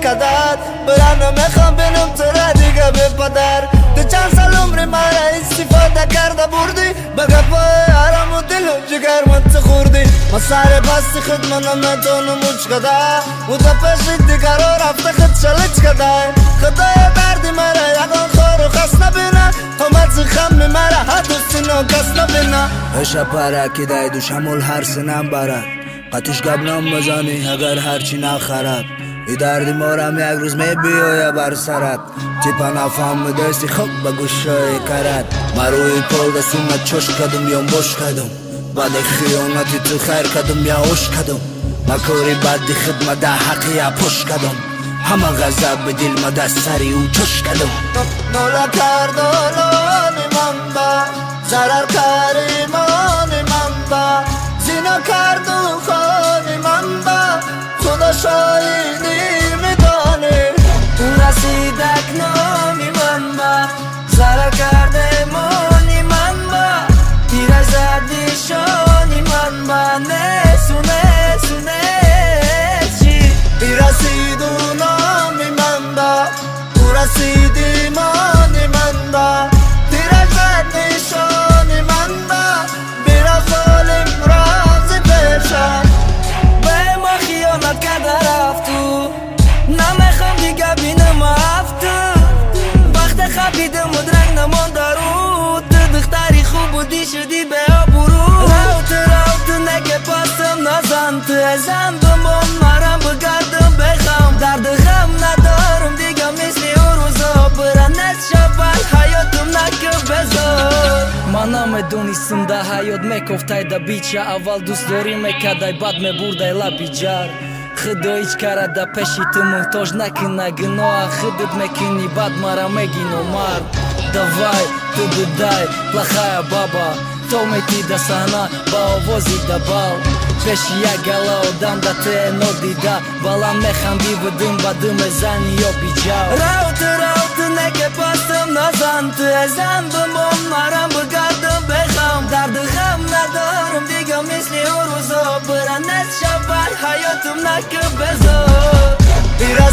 کدر برم نمیخوام بینم تو را دیگه به پدر تو چند سال عمر مرا استفاده کرده بردی بگه پای حرام و دل و جگر من تو خوردی ما سر بستی خود منم ندانم اوچ کده و تا پیش دیگر رو رفته خود شلچ کده خدای دردی مرا یکان خور و خست نبینه همت زخم مرا حد دوستی ناکس نبینه اشا پرکی دای دوشمول هر سنم برد قطیش قبلم مزانی اگر هرچی نخرد ای دردی مارم یک روز می بیایه بر سرت تیپا نفهم دستی خوب به گوشای کرد ما روی پل دستیم چوش کدم یا مش کدم بعد خیانتی تو خیر کدم یا اوش کدم ما کوری بعد خدمت حقی یا پش کدم همه غضب به دل ما دست سری و چش کدم نولا کردالانی من با ضرر کاری مانی من با زینا کردو خانی من با خدا شایدی میدانی او رسیدک نامی من با ضرر کرده مانی من با تیر زدی شانی من با نسو نسو نسی ای رسیدو نامی من با او رسیدی مانی من با تیر زدی شانی من با بیرا ظالم رازی پیشم به ما خیانت کرده رفتو نمیخوام دیگه بینم افتو وقت خبیدم و درنگ نمانده رو تو دختری خوب بودی شدی به آبرو راوت نگه پاسم نزن تو ازم بمون مرم بگردم بخوام درد غم ندارم دیگه مثل اون روزا برنت شبن حیاتم نکه بزار من نمیدونستم ده حیات میکفتای ده بیچه اول دوست داری میکدای بد میبردای لبی جر خدا هیچ کاره ده پیشی تو محتاج نکنه گناه خودت میکنی بد مرا میگی نمرد давай تو بدای плохая баба تو میتی ده صحنه با آوازی ده بال پیش یک گله آدم ده ته ندیده بالام میخندی بدم بدم زنی یا بیجا راوت نگه پاستم نزن تو ازم بمون مرم بگردم بخوام درد غم ندارم دیگه مثل اون روزا برنت شبن حیاتم نکه بزار